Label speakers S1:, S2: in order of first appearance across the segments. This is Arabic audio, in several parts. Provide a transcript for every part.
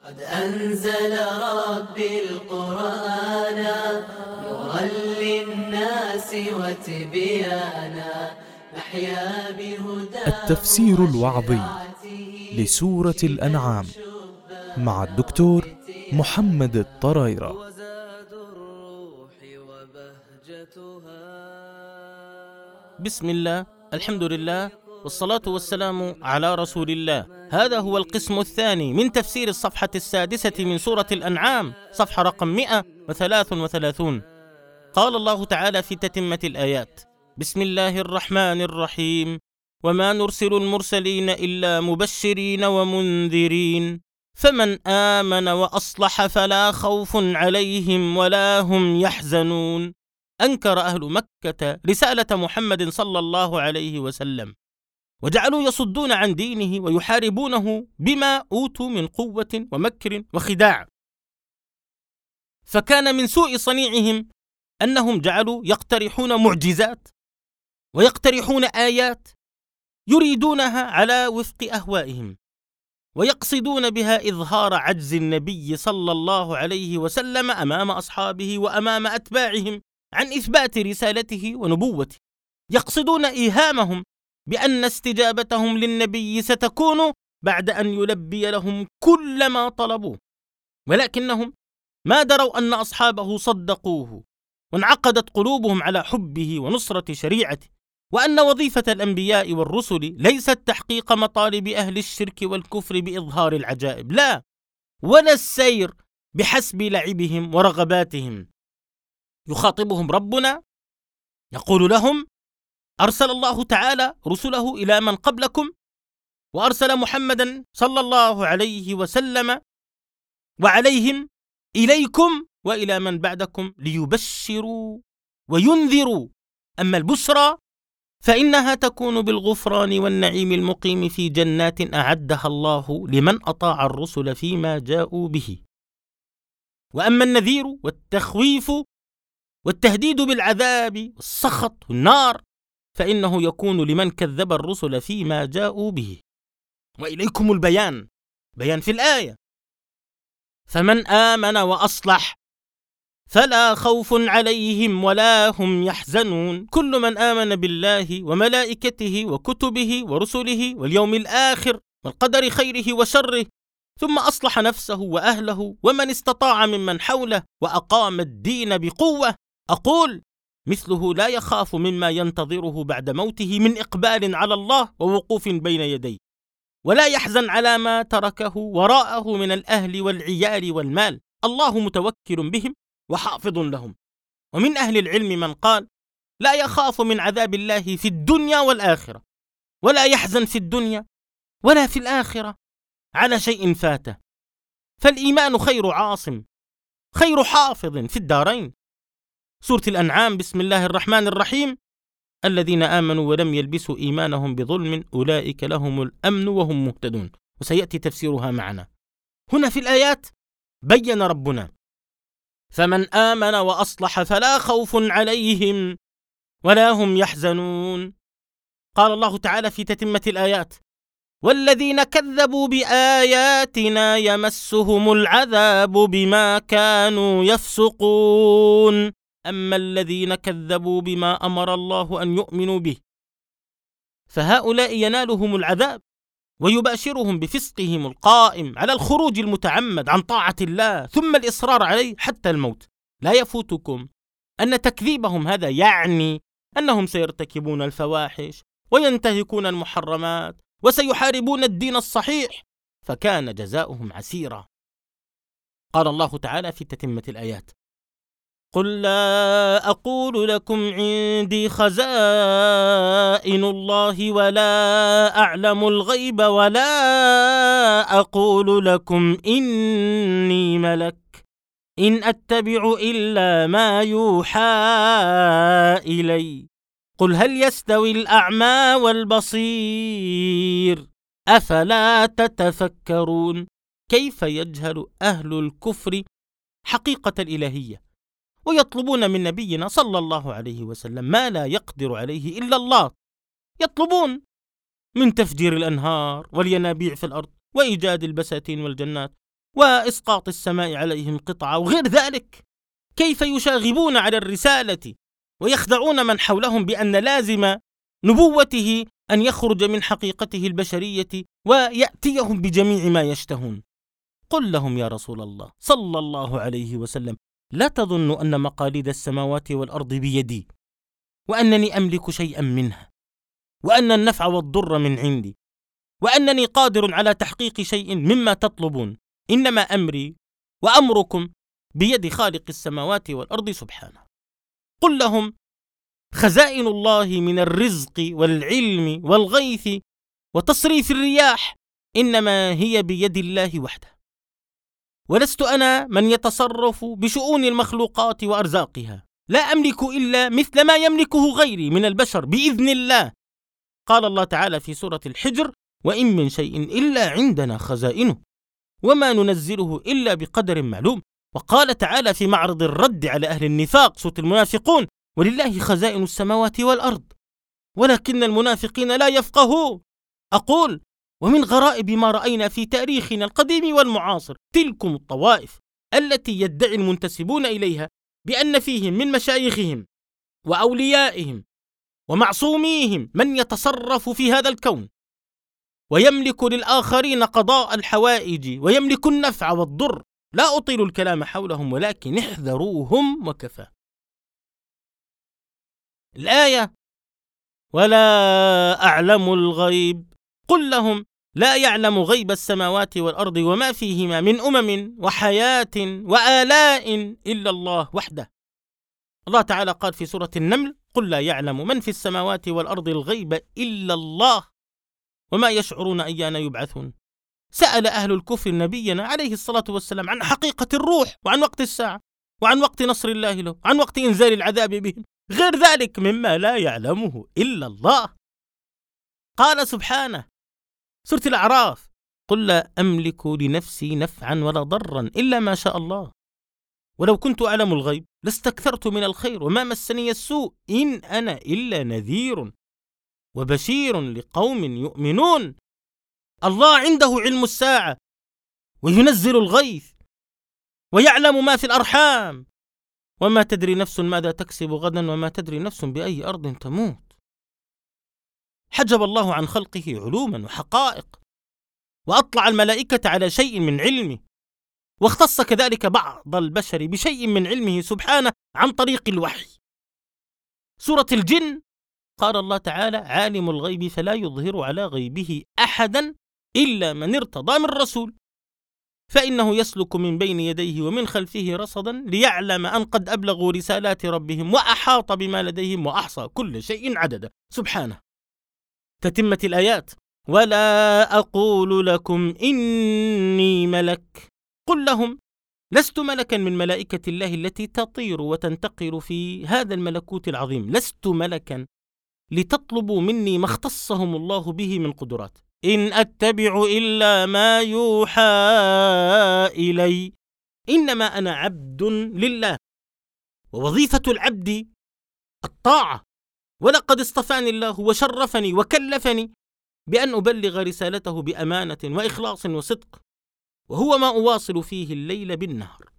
S1: قد أنزل ربي القرآن نورا للناس وتبيانا نحيا بهداه.
S2: التفسير الوعظي لسورة الأنعام مع الدكتور محمد الطرايرة.
S3: بسم الله، الحمد لله، والصلاة والسلام على رسول الله. هذا هو القسم الثاني من تفسير الصفحة السادسة من سورة الأنعام، صفحة رقم 133. قال الله تعالى في تتمة الآيات: بسم الله الرحمن الرحيم: وما نرسل المرسلين إلا مبشرين ومنذرين فمن آمن وأصلح فلا خوف عليهم ولا هم يحزنون. أنكر أهل مكة رسالة محمد صلى الله عليه وسلم، وجعلوا يصدون عن دينه ويحاربونه بما أوتوا من قوة ومكر وخداع. فكان من سوء صنيعهم أنهم جعلوا يقترحون معجزات ويقترحون آيات يريدونها على وفق أهوائهم، ويقصدون بها إظهار عجز النبي صلى الله عليه وسلم أمام أصحابه وأمام أتباعهم عن إثبات رسالته ونبوته. يقصدون إيهامهم بأن استجابتهم للنبي ستكون بعد أن يلبي لهم كل ما طلبوه، ولكنهم ما دروا أن أصحابه صدقوه وانعقدت قلوبهم على حبه ونصرة شريعته، وأن وظيفة الأنبياء والرسل ليست تحقيق مطالب أهل الشرك والكفر بإظهار العجائب، لا، ولا السير بحسب لعبهم ورغباتهم. يخاطبهم ربنا يقول لهم: أرسل الله تعالى رسله إلى من قبلكم، وأرسل محمدا صلى الله عليه وسلم وعليهم إليكم وإلى من بعدكم ليبشروا وينذروا. أما البشرى فإنها تكون بالغفران والنعيم المقيم في جنات أعدها الله لمن أطاع الرسل فيما جاءوا به. وأما النذير والتخويف والتهديد بالعذاب والسخط والنار فإنه يكون لمن كذب الرسل فيما جاءوا به. وإليكم البيان، بيان في الآية: فمن آمن وأصلح فلا خوف عليهم ولا هم يحزنون. كل من آمن بالله وملائكته وكتبه ورسله واليوم الآخر والقدر خيره وشره، ثم أصلح نفسه وأهله ومن استطاع ممن حوله وأقام الدين بقوة، أقول مثله لا يخاف مما ينتظره بعد موته من إقبال على الله ووقوف بين يديه، ولا يحزن على ما تركه وراءه من الأهل والعيال والمال. الله متوكل بهم وحافظ لهم. ومن أهل العلم من قال: لا يخاف من عذاب الله في الدنيا والآخرة، ولا يحزن في الدنيا ولا في الآخرة على شيء فاته. فالإيمان خير عاصم، خير حافظ في الدارين. سورة الأنعام، بسم الله الرحمن الرحيم: الذين آمنوا ولم يلبسوا إيمانهم بظلم أولئك لهم الأمن وهم مهتدون. وسيأتي تفسيرها معنا. هنا في الآيات بين ربنا: فمن آمن وأصلح فلا خوف عليهم ولا هم يحزنون. قال الله تعالى في تتمة الآيات: والذين كذبوا بآياتنا يمسهم العذاب بما كانوا يفسقون. أما الذين كذبوا بما أمر الله أن يؤمنوا به فهؤلاء ينالهم العذاب ويباشرهم بفسقهم القائم على الخروج المتعمد عن طاعة الله ثم الإصرار عليه حتى الموت. لا يفوتكم أن تكذيبهم هذا يعني أنهم سيرتكبون الفواحش وينتهكون المحرمات وسيحاربون الدين الصحيح، فكان جزاؤهم عسيرا. قال الله تعالى في تتمة الآيات: قل لا أقول لكم عندي خزائن الله ولا أعلم الغيب ولا أقول لكم إني ملك إن أتبع إلا ما يوحى إلي قل هل يستوي الأعمى والبصير أفلا تتفكرون. كيف يجهل أهل الكفر حقيقة الإلهية ويطلبون من نبينا صلى الله عليه وسلم ما لا يقدر عليه إلا الله؟ يطلبون من تفجير الأنهار والينابيع في الأرض وإيجاد البساتين والجنات وإسقاط السماء عليهم قطعا وغير ذلك. كيف يشاغبون على الرسالة ويخدعون من حولهم بأن لازم نبوته أن يخرج من حقيقته البشرية ويأتيهم بجميع ما يشتهون. قل لهم يا رسول الله صلى الله عليه وسلم: لا تظنوا أن مقاليد السماوات والأرض بيدي، وأنني أملك شيئا منها، وأن النفع والضر من عندي، وأنني قادر على تحقيق شيء مما تطلبون. إنما أمري وأمركم بيد خالق السماوات والأرض سبحانه. قل لهم: خزائن الله من الرزق والعلم والغيث وتصريف الرياح إنما هي بيد الله وحده، ولست أنا من يتصرف بشؤون المخلوقات وأرزاقها، لا أملك إلا مثل ما يملكه غيري من البشر بإذن الله. قال الله تعالى في سورة الحجر: وإن من شيء إلا عندنا خزائنه وما ننزله إلا بقدر معلوم. وقال تعالى في معرض الرد على أهل النفاق، سورة المنافقون: ولله خزائن السماوات والأرض ولكن المنافقين لا يفقهون. أقول: ومن غرائب ما رأينا في تاريخنا القديم والمعاصر تلكم الطوائف التي يدعي المنتسبون إليها بأن فيهم من مشايخهم وأوليائهم ومعصوميهم من يتصرف في هذا الكون ويملك للآخرين قضاء الحوائج ويملك النفع والضر. لا أطيل الكلام حولهم ولكن احذروهم وكفى. الآية: ولا أعلم الغيب. قل لهم: لا يعلم غيب السماوات والأرض وما فيهما من أمم وحياة وآلاء إلا الله وحده. الله تعالى قال في سورة النمل: قل لا يعلم من في السماوات والأرض الغيب إلا الله وما يشعرون أيان يبعثون. سأل أهل الكفر نبينا عليه الصلاة والسلام عن حقيقة الروح وعن وقت الساعة وعن وقت نصر الله له وعن وقت إنزال العذاب بهم، غير ذلك مما لا يعلمه إلا الله. قال سبحانه: سورة الأعراف: قل لا أملك لنفسي نفعا ولا ضرا إلا ما شاء الله ولو كنت أعلم الغيب لاستكثرت من الخير وما مسني السوء إن أنا إلا نذير وبشير لقوم يؤمنون. الله عنده علم الساعة وينزل الغيث ويعلم ما في الأرحام وما تدري نفس ماذا تكسب غدا وما تدري نفس بأي أرض تموت. حجب الله عن خلقه علوما وحقائق وأطلع الملائكة على شيء من علمه، واختص كذلك بعض البشر بشيء من علمه سبحانه عن طريق الوحي. سورة الجن قال الله تعالى: عالم الغيب فلا يظهر على غيبه أحدا إلا من ارتضى من رسول فإنه يسلك من بين يديه ومن خلفه رصدا ليعلم أن قد أبلغوا رسالات ربهم وأحاط بما لديهم وأحصى كل شيء عددا. سبحانه. تتمة الآيات: ولا أقول لكم إني ملك. قل لهم: لست ملكا من ملائكة الله التي تطير وتنتقل في هذا الملكوت العظيم، لست ملكا لتطلبوا مني ما اختصهم الله به من قدرات، إن أتبع إلا ما يوحى إلي، إنما أنا عبد لله، ووظيفة العبد الطاعة، ولقد اصطفاني الله وشرفني وكلفني بأن أبلغ رسالته بأمانة وإخلاص وصدق، وهو ما أواصل فيه الليل بالنهار.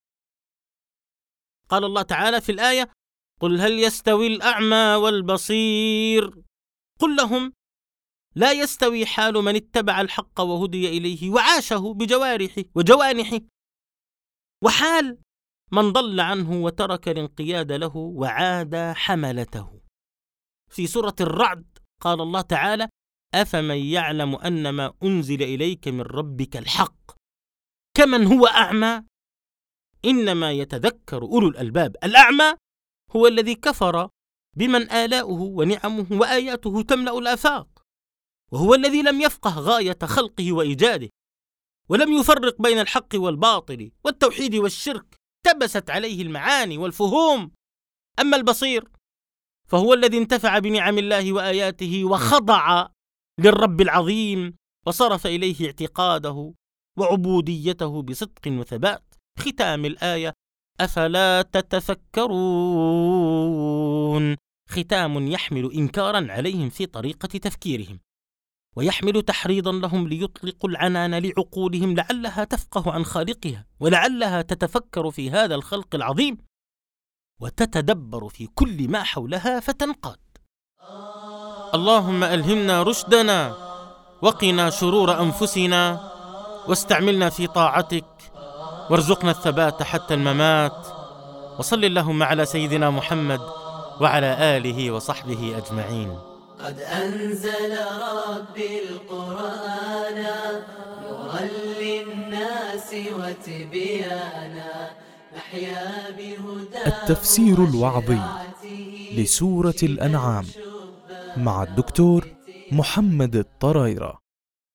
S3: قال الله تعالى في الآية: قل هل يستوي الأعمى والبصير. قل لهم: لا يستوي حال من اتبع الحق وهدي إليه وعاشه بجوارحه وجوانحه، وحال من ضل عنه وترك الانقياد له وعاد حملته. في سورة الرعد قال الله تعالى: أفمن يعلم أن ما أنزل إليك من ربك الحق كمن هو أعمى، إنما يتذكر أولو الألباب. الأعمى هو الذي كفر بمن آلاؤه ونعمه وآياته تملأ الآفاق، وهو الذي لم يفقه غاية خلقه وإيجاده، ولم يفرق بين الحق والباطل والتوحيد والشرك، تبست عليه المعاني والفهوم. أما البصير فهو الذي انتفع بنعم الله وآياته وخضع للرب العظيم وصرف إليه اعتقاده وعبوديته بصدق وثبات. ختام الآية: أفلا تتفكرون. ختام يحمل إنكارا عليهم في طريقة تفكيرهم. ويحمل تحريضا لهم ليطلقوا العنان لعقولهم لعلها تفقه عن خالقها، ولعلها تتفكر في هذا الخلق العظيم وتتدبر في كل ما حولها فتنقاد. اللهم ألهمنا رشدنا وقنا شرور أنفسنا واستعملنا في طاعتك وارزقنا الثبات حتى الممات. وصل اللهم على سيدنا محمد وعلى آله وصحبه أجمعين.
S1: قد أنزل ربي القرآن نورا للناس وتبيانا نحيا بهداه.
S2: التفسير الوعظي لسورة الأنعام مع الدكتور محمد الطرايرة.